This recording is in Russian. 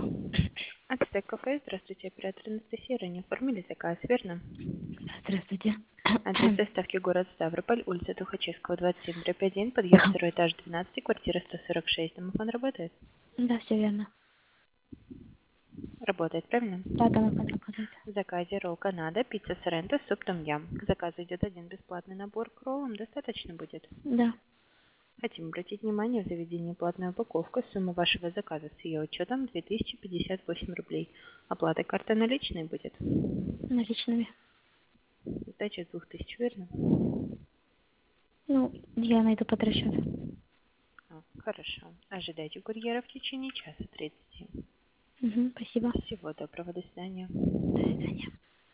Ацтек кафе, здравствуйте, оператор Анастасия, ранее оформили заказ, верно? Здравствуйте. Адрес доставки город Ставрополь, улица Тухачевского, 27/1, подъезд, второй этаж, 12, квартира 146, домофон работает? Да, все верно. Работает, правильно? Да, домофон работает. В заказе ролл Канада, пицца Соренто, суп том ям. К заказу идет один бесплатный набор, к роллам достаточно будет. Да. Хотим обратить внимание, в заведении платная упаковка, сумма вашего заказа с ее учетом 2058 рублей. Оплата картой наличной будет. Наличными. Сдача 2000, верно? Ну, я найду под расчет. Хорошо. Ожидайте курьера в течение часа 30. Угу, спасибо. Всего доброго, до свидания. До свидания.